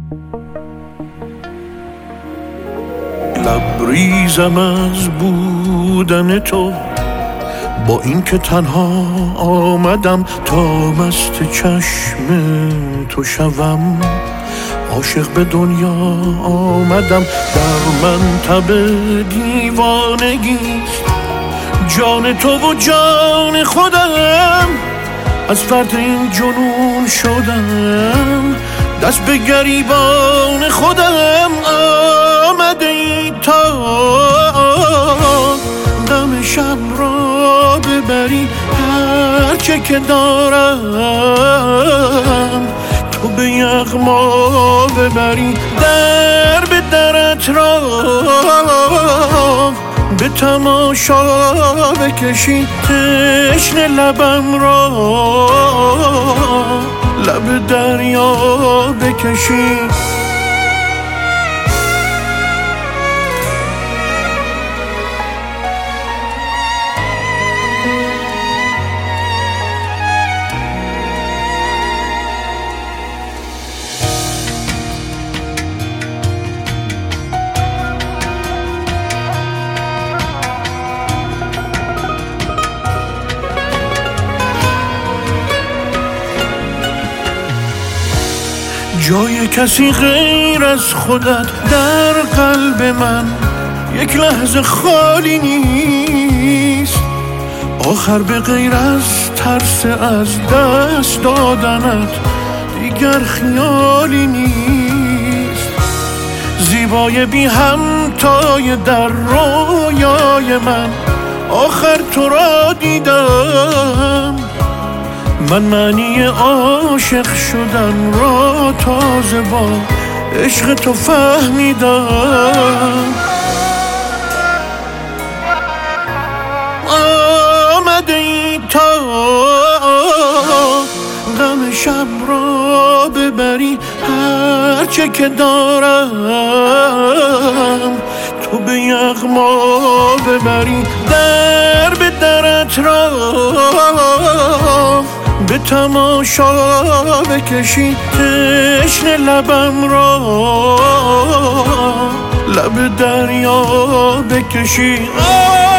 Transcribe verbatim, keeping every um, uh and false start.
لبریزم از بودن تو، با این که تنها آمدم تا مست چشم تو شوم. عاشق به دنیا آمدم، در منطب دیوانگیست جان تو و جان خودم. از فرد این جنون شدم، دست به گریبان خودم. آمده ای تا غم شب را ببری، هرچه که دارم تو به یغما ببری. در به درت را به تماشا بکشی، تشنه لبم را لب دریا بکشی. جای کسی غیر از خودت در قلب من یک لحظه خالی نیست. آخر به غیر از ترس از دست دادنت دیگر خیالی نیست. زیبای بی همتای در رویای من، آخر تو را دیدم. من معنی عاشق شدن را تازه با عشق تو فهمیدم. آمده ای تا غم شب را ببری، هرچه که دارم تو به یغما ببری. در به درت را به تماشا بکشی، تشنه لبم را لب دریا بکشی.